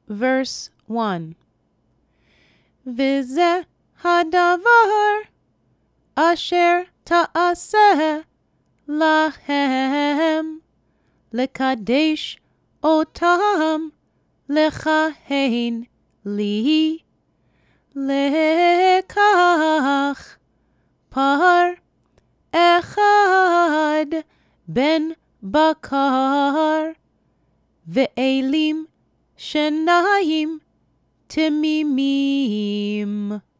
verse 1. וזה הדבר אשר תעשה להם, לקדש אותם לכהן לי, לקח פר אחד בן בקר, ואלים שניים תמימים.